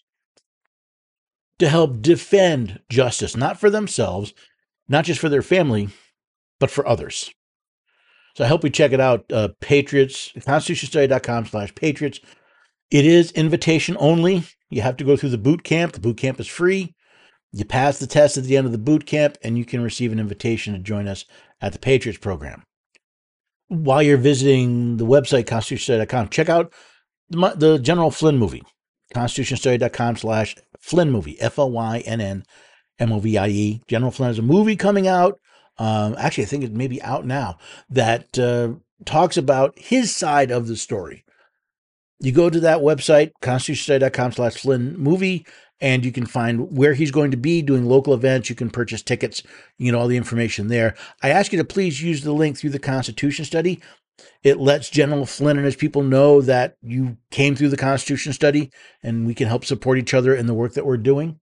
to help defend justice, not for themselves, not just for their family, but for others? So I hope we check it out. Uh, Patriots, constitutionstudy.com slash patriots. It is invitation only. You have to go through the boot camp. The boot camp is free. You pass the test at the end of the boot camp, and you can receive an invitation to join us at the Patriots program. While you're visiting the website, constitutionstudy dot com, check out the, the General Flynn movie, constitutionstudy.com slash Flynn movie, F L Y N N M O V I E. General Flynn has a movie coming out. Um, actually, I think it may be out now, that uh, talks about his side of the story. You go to that website, constitutionstudy.com slash Flynn movie, and you can find where he's going to be doing local events. You can purchase tickets, you know, all the information there. I ask you to please use the link through the Constitution Study. It lets General Flynn and his people know that you came through the Constitution Study, and we can help support each other in the work that we're doing.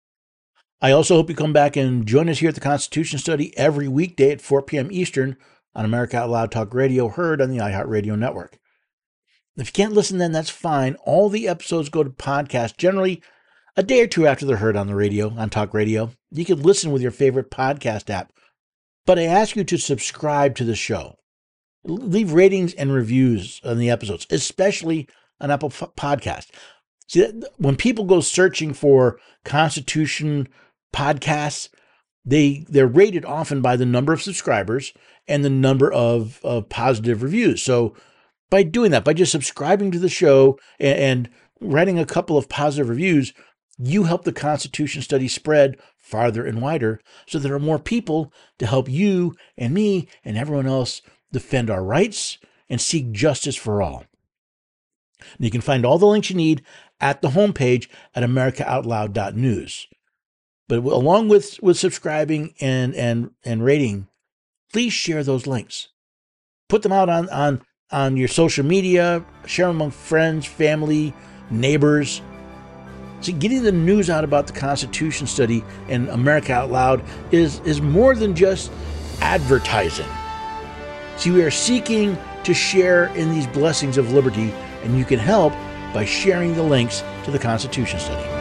I also hope you come back and join us here at the Constitution Study every weekday at four p.m. Eastern on America Out Loud Talk Radio, heard on the iHeartRadio network. If you can't listen then, that's fine. All the episodes go to podcast generally a day or two after they're heard on the radio, on talk radio. You can listen with your favorite podcast app. But I ask you to subscribe to the show. Leave ratings and reviews on the episodes, especially on Apple Podcast. See, when people go searching for Constitution podcasts, they, they're rated often by the number of subscribers and the number of, of positive reviews. So by doing that, by just subscribing to the show and, and writing a couple of positive reviews, you help the Constitution Study spread farther and wider so there are more people to help you and me and everyone else defend our rights and seek justice for all. And you can find all the links you need at the homepage at america out loud dot news. But along with, with subscribing and, and, and rating, please share those links. Put them out on, on, on your social media, share them among friends, family, neighbors. See, getting the news out about the Constitution Study and America Out Loud is, is more than just advertising. See, we are seeking to share in these blessings of liberty, and you can help by sharing the links to the Constitution Study.